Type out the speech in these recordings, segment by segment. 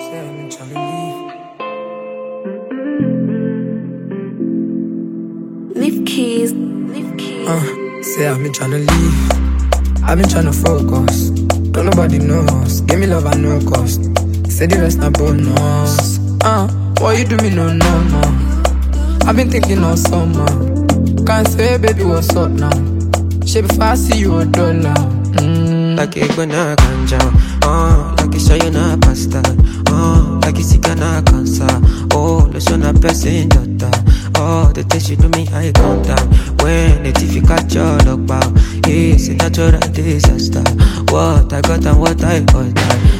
Say I've been trying to Leave keys. say I've been trying to leave. I've been trying to focus. Don't nobody knows. Give me love at no cost. Say the rest not bonus. What you do me no. I've been thinking of summer. Can't say baby what's up now. Shit if I see you a dollar. Like egg when I can jam. Like you show you na pasta. Like you sick and I cancer. The son of person daughter. The things you do me I count down. When the difficult your look bow. It's a natural disaster. What I got and what I got.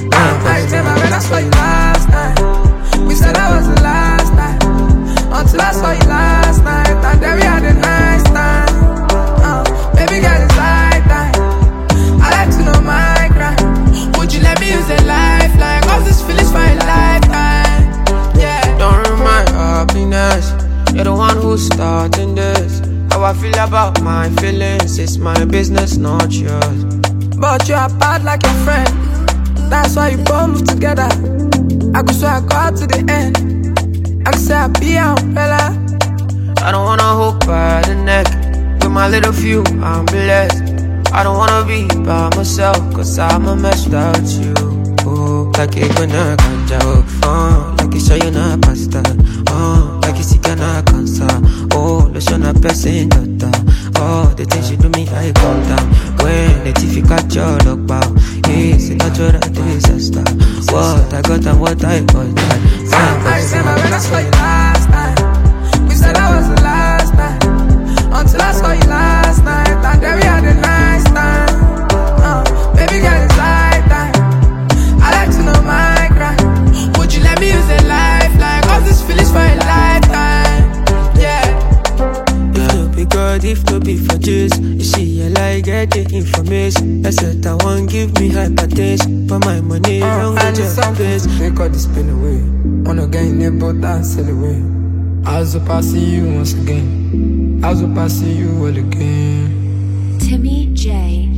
I never when I saw you last night. We said that was the last time. Until I saw you last night. And then we had a nice time. Baby girl it's right time. I like to know my crime. Would you let me use a lifeline? Cause this feeling's for a lifetime. Yeah. Don't ruin my happiness. You're the one who's starting this. How I feel about my feelings. It's my business, not yours. But you are bad like your friend. That's why you both move together. I could swear I go out to the end. I could say I'll be an umbrella. I don't wanna hold by the neck. With my little few, I'm blessed. I don't wanna be by myself, cause I'm a mess without you. Like egg when I can jam. Like you show you na pasta. Like you sick and I cancer. The son of person daughter. The things you do me I calm down. When the difficult your look bow. It's a natural disaster. What I got and what I got. I remember when I saw you last night. We said that was the last time. Until I saw you last night. And then we had a nice time. Baby girl it's right time. I like to know my crime. Would you let me use a lifeline? Cause this feeling's for a lifetime. Yeah. If no be God, if no be for Jesus. You see, I like get the information. I said I won't give me hypertension. For my money, I And it's something they call this pain away. Wanna gain a boat and sail away. I was up I see you once again. I was up I see you all again. Timmy J.